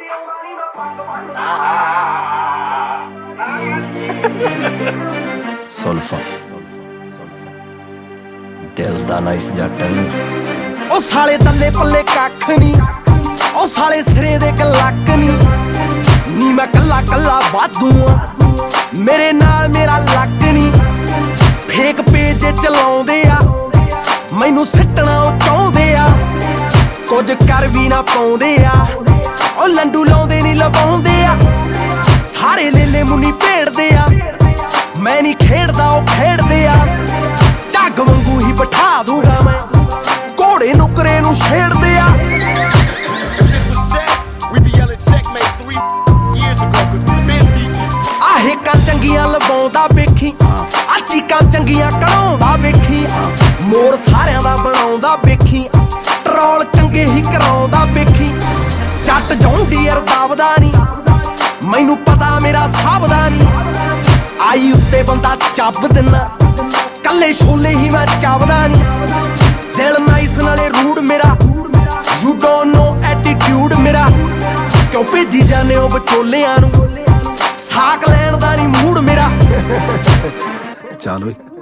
ਸੁਲਫਾ ਦਿਲ ਦਾ ਨਾਈਸ ਜੱਟ ਉਹ ਸਾਲੇ ਤੱਲੇ ਪੱਲੇ ਕੱਖ ਨੀ ਉਹ ਸਾਲੇ ਸਿਰੇ ਦੇ ਲੱਕ ਨੀ ਮੈਂ ਕੱਲਾ ਕੱਲਾ ਵਾਧੂ ਆ ਮੇਰੇ ਨਾਲ ਮੇਰਾ ਲੱਕ ਨੀ ਫੇਕ ਪੇਜ ਚਲਾਉਂਦੇ ਆ ਮੈਨੂੰ ਸਿੱਟਣਾ ਉਹ ਚਾਹੁੰਦੇ ਆ ਕੁਝ ਕਰ ਵੀ ਨਾ ਪਾਉਂਦੇ ਆ ਉਹ ਲੰਡੂ ਲਾਉਂਦੇ ਨੀ ਲਵਾਉਂਦੇ ਆ ਸਾਰੇ ਲੇਲੇ ਮੁੰਨੀ ਭੇੜਦੇ ਆ ਮੈਂ ਨੀ ਖੇਡਦਾ ਉਹ ਖੇਡਦੇ ਆ ਝੱਗ ਵਾਂਗੂ ਹੀ ਬਿਠਾ ਦੂੰਗਾ ਮੈਂ ਘੋੜੇ ਨੁਕਰੇ ਨੂੰ ਛੇੜਦੇ ਆ ਆਹੇ ਕਾਂ ਚੰਗੀਆਂ ਲਵਾਉਂਦਾ ਵੇਖੀ ਆ ਚੀਕਾਂ ਚੰਗੀਆਂ ਕਢਾਉਂਦਾ ਵੇਖੀ ਮੋਰ ਸਾਰਿਆਂ ਦਾ ਬਣਾਉਂਦਾ ਵੇਖੀ ਟਰੋਲ ਚੰਗੇ ਹੀ ਕਰਾਉਂਦਾ ਵੇਖੀ ਜੱਟ ਜੌਂਡੀਅਰ ਦਾਵਦਾ ਨੀ ਮੈਨੂੰ ਪਤਾ ਮੇਰਾ ਸਭ ਦਾ ਨੀ ਆਈ ਉੱਤੇ ਬੰਦਾ ਚੱਬ ਦਿੰਨਾ ਕੱਲੇ ਛੋਲੇ ਹੀ ਮੈਂ ਚੱਬਦਾ ਨੀ ਦਿਲ ਨਾਈਸ ਨਾਲੇ ਰੂਡ ਮੇਰਾ ਯੂ ਡੋਨਟ ਨੋ ਐਟੀਟਿਊਡ ਮੇਰਾ ਕਿਉਂ ਭੇਜੀ ਜਾਂਦੇ ਹੋ ਵਿਚੋਲਿਆਂ ਨੂੰ ਸਾਕ ਲੈਣ ਦਾ ਨੀ ਮੂਡ ਮੇਰਾ ਚੱਲ ਓਏ